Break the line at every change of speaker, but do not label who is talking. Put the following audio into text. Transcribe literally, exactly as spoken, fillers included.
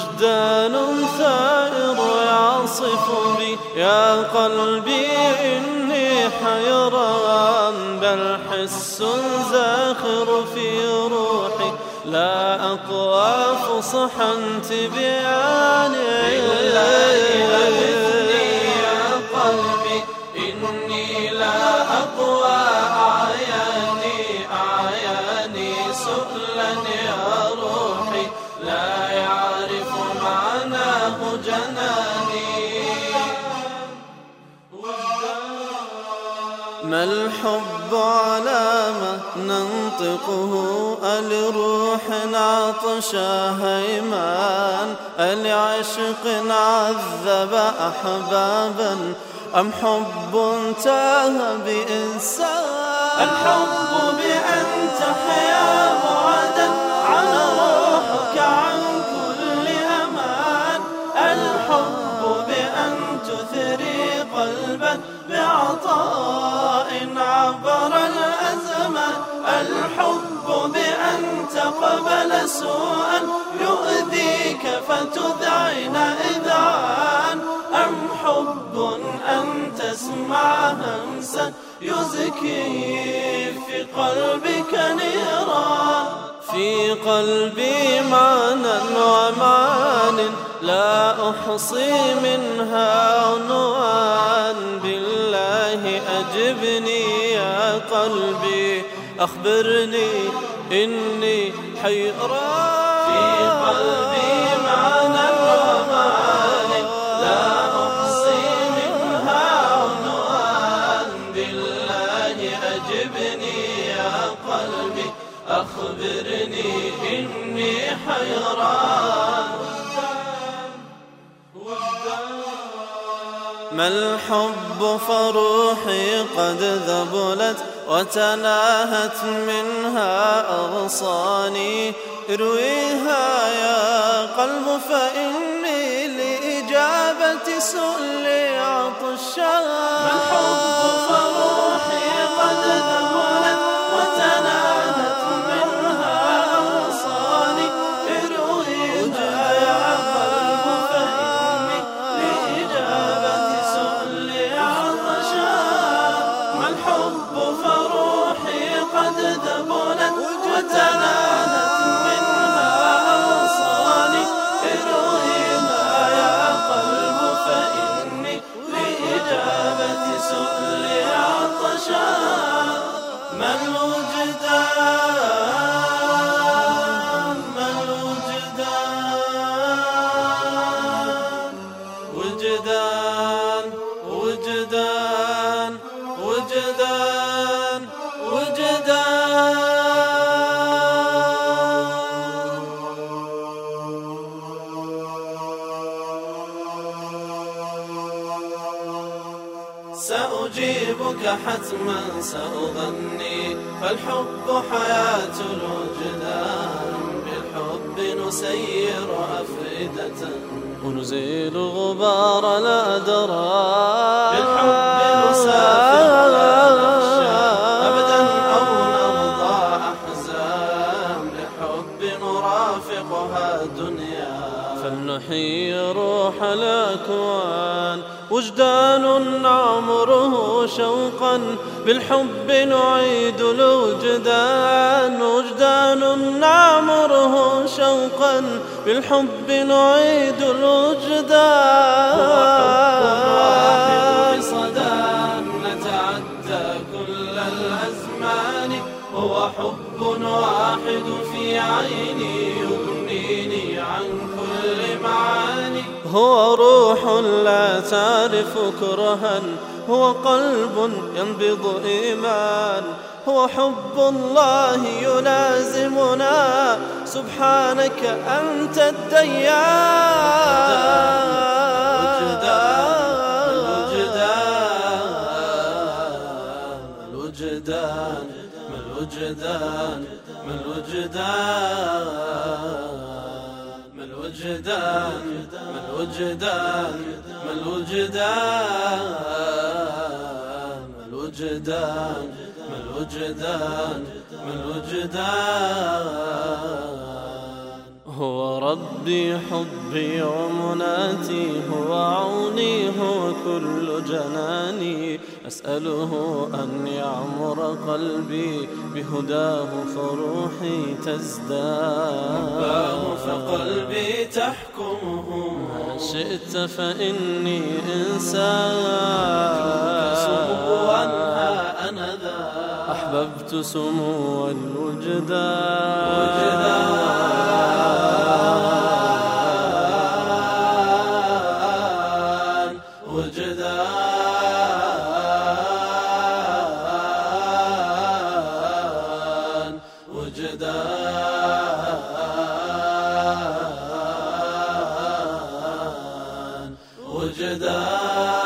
وجدان ثائر يعصف بي يا قلبي إني حيران، بل حس زاخر في روحي لا أقوى فصحا تبياني.
يا قلبي إني لا أقوى أعياني أعياني سؤلا يا روحي لا يعرف معناه جناني.
ما الحب علامة ننطقه ألروح عطشا هيمان، ألعشق عذب أحبابا أم حب تاه بإنسان؟
الحب بأن تحيا بعدا عن روحك عن كل أمان، الحب بأن تثري قلبا بعطاء عبر الأزمان، الحب بأن تقبل سوءا يؤذيك فتذعن إذعان، أم حب أن تسمع همسا يزكي في قلبك نيران.
في قلبي معنى ومعان لا أحصي منها عنوان، بالله أجبني يا قلبي أخبرني إني حيران.
في قلبي معنى ومعان لا أحصي منها عنوان، بالله أجبني يا قلبي أخبرني إني حيران.
ما الحب فروحي قد ذبلت وتناهت منها أغصاني، ارويها يا قلب فإني لإجابة سؤلي عطشان.
ما الحب فروحي قد ذبلت وتناهت منها أغصاني، ارويها يا قلب فإني لإجابة سؤلي عطشان. ما الحب فروحي قد ذبلت وتناهت منها أغصاني، ارويها يا قلب فإني لإجابة سؤلي عطشان. ما الوجدان ما الوجدان
وجدان وجدان وجدان وجدان.
سأجيبك حتما سأغني، فالحب حياة الوجدان، بالحب نسير أفئدة
ونزيل غبار الأدران،
بالحب نسافر لا نخشى أبدا أو نرضى أحزان، بالحب نرافقها دنيا
فلنحيي روح الأكوان. وجدان عمره شوقا بالحب نعيد الوجدان، وجدان عمره شوقا بالحب نعيد الوجدان.
هو حب واحد بصدى نتعدى كل الأزمان، هو حب واحد في عيني يغنيني عن كل معاني،
هو روح لا تعرف كرها، هو قلب ينبض إيمان، هو حب الله يلازمنا سبحانك أنت الديان.
الوجدان ما الوجدان ما الوجدان ما الوجدان ما الوجدان ما الوجدان ما الوجدان ما الوجدان ما الوجدان.
هو ربي حبي ومناتي، هو عوني هو كل جناني، أسأله أن يعمر قلبي بهداه فروحي تزداد.
فقلبي تحكمه
ما شئت فإني إنسان،
سموا عنها أنا ذا
أحببت سمو الوجدان.
وجدان وجدان وجدان